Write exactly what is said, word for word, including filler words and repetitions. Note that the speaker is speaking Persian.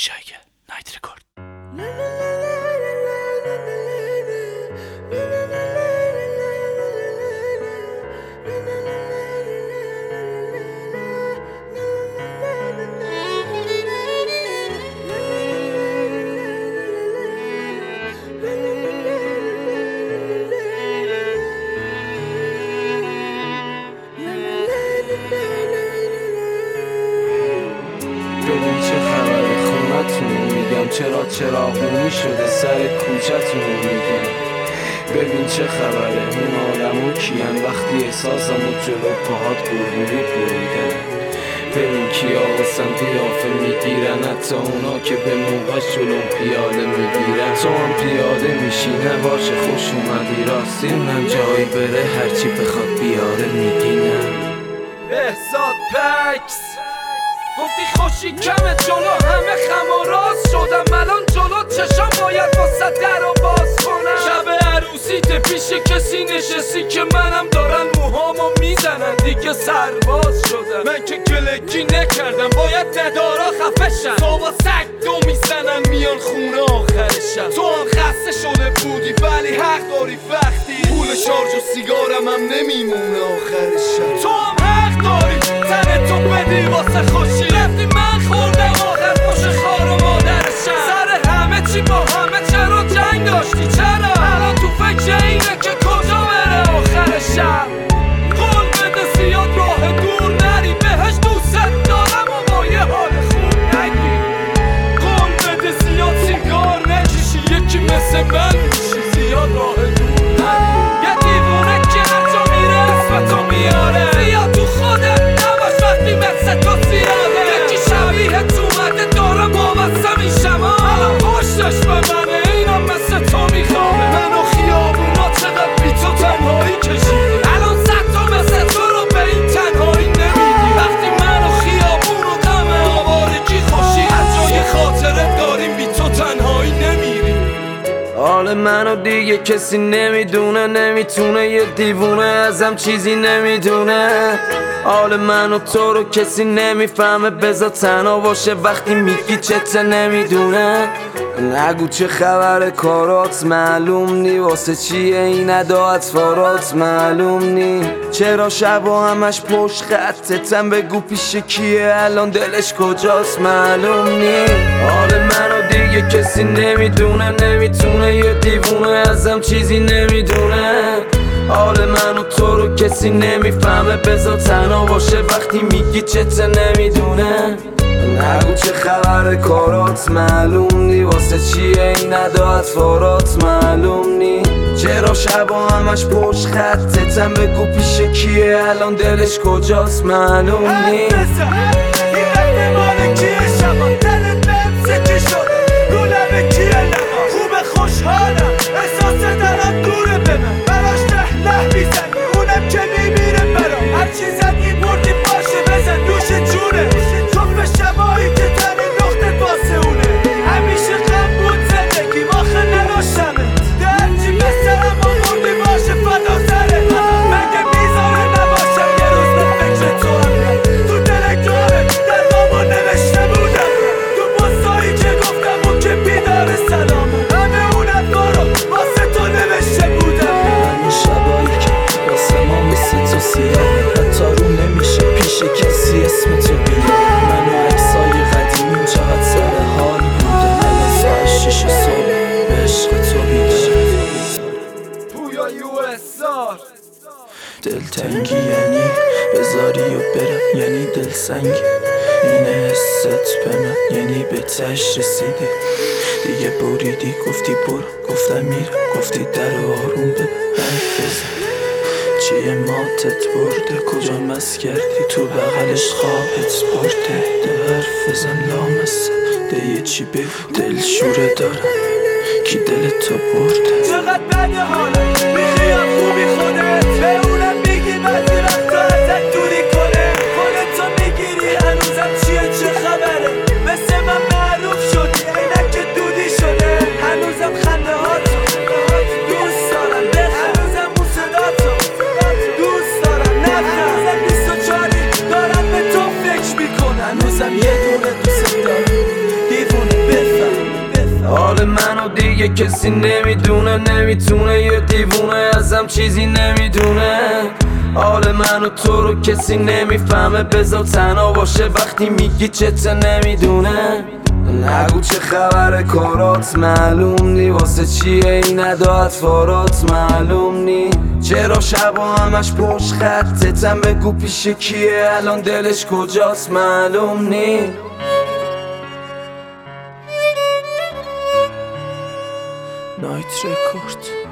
شایگه نایت رکورد. ببین چه خبره خونتون، میگم چرا چراغونی شده سر کوچتون، میگم ببین چه خبره اون آدمو کیان وقتی احساسمو جلو پاهات قربونی بریدن. ببین کیا واسم قیافه میگیرن، حتی اونا که به موقع جلو پیاده میگیرن. تو هم پیاده میشی نباشه خوش اومدی، راستی اونم جایی بره هرچی بخواد بیاره میگینم. بهزاد پکس گفتی خوشی کمه جلو همه خم و راست شدم، الان جلو چشم باید واسه در و باز کنم. شب عروسیت پیش کسی نشستی که منم دارن موهامو میزنن، دیگه سرباز شدم. من که گلگی نکردم باید ندارا خفشن، صبح سگ دو میزنن میان خونه آخرشم. تو هم خسته شده بودی ولی حق داری وقتی پول شارژ و سیگارم هم نمیمونه آخرشم. تو هم حق داری تن تو بدی واسه خوشی، رفتی من خوردم آخر پاش خار و مادرشم. سر همه چی با همه چرا جنگ داشتی، چرا الان تو فکر اینه که کجا بره آخرشم. قول بده زیاد راه دور نری، بهش دوست دارم و با یه حال خوب نگی. قول بده زیاد سیگار نکشی، یکی مثل من میشی زیاد راه دور نری. یه دیوونه که هر جا میره اسمتو میاره، زیاد تو خودت نباش وقتی مثل تو زیاده. یکی شبیه تو مده دارم وابسته میشم، الان پشتش به منه اینم مثل تو میخوابه. من و خیابونا چقدر بی تو تنهایی کشیدی، الان صد تا مثل تو رو به این تنهایی نمیدی. وقتی من و خیابون و غم آوارگی خوشی از جای خاطرت داریم بی تو تنهایی نمیریم. حال منو دیگه کسی نمیدونه، نمیتونه یه دیوونه ازم چیزی نمیدونه. حال من و تو رو کسی نمیفهمه، بذار تنها باشه وقتی میگی چته نمیدونه. نگو چه خبر کارات معلوم نی، واسه چیه این ادا اطفارات معلوم نی. چرا شبا همش پشت خطتم، بگو پیش کیه الان دلش کجاست معلوم نی. حال منو دیگه کسی نمیدونه، نمیتونه یه دیوونه ازم چیزی نمیدونه. حال من و تو رو کسی نمیفهمه، بذار تنها باشه وقتی میگی چته نمیدونه. نگو چه خبر کارات معلوم نی، واسه چیه این ادا اطفارات معلوم نی. چرا شبا همش پشت خطتم، بگو پیش کیه الان دلش کجاست معلوم نی. این وقت مال کیه شبا دلت بهم سکه شده، رو لبه کیه لبا خوب خوشحالم احساس دلم دوره به من، براش ده له بیزنی اونم که میمیره برام. هرچی زدی بردی باشه بزن دوش جونه، صبح شبایی که تنی نقطه واسه اونه. همیشه غم بود زندگیم آخه نداشتمه، درچی بسرم آوردی باشه فدا سره. مگه میذاره نباشم یه روز به فکر تو هم، تو تلگرامه در ماما نوشته بودم، تو پستایی که گفتم اون که بیدار سلامه، همه اون ادوارو واسه تو نوشته بودم. همین شبایی که واسه ما مثل تو سیاهه، حتی رو نمیشه پیش کسی اسم تو بیاره. من و عکسای قدیمیم چقدر سر حال بودم، الان ساعت شیش صبح به عشق تو بیدارم. پویا یو اس آر دلتنگی یعنی بذاری و برم، یعنی دلسنگی اینه حست به من، یعنی به تش رسیدی دیگه بریدی. گفتی برو گفتم میرم، گفتی در آروم به حرف بزن. چیه ماتت برده کجا مس کردی، تو بغلش خوابت برده. ده حرف بزن لامسه، ده یه چی بگو دل شوره دارم، کی دل تو برده. چقدر بده حالم میخیم خوبی خودت، به اونم میگی بعضی وقتا ازت دوری کنه. خودتو میگیری هنوزم چیه چه خبره، مثل من معروف شدی عینک دودی شده. هنوزم خنده هاتو دوست دارم، هنوزم اون صداتو دوست دارم. نه هنوزم بیست و چاری دارم به تو فکر میکنم، هنوزم یه دونه دوست دارم دیوونه دیگه کسی نمیدونه نمیتونه یه دیوونه ازم چیزی نمیدونه حال من و تو رو کسی نمیفهمه بذار تنها باشه وقتی میگی چته نمیدونه نگو چه خبر کارات معلوم نی واسه چیه این ادا اطوارات معلوم نی چرا شبا همش پشت خطتم بگو پیش کیه الان دلش کجاست معلوم نی نایت رکورد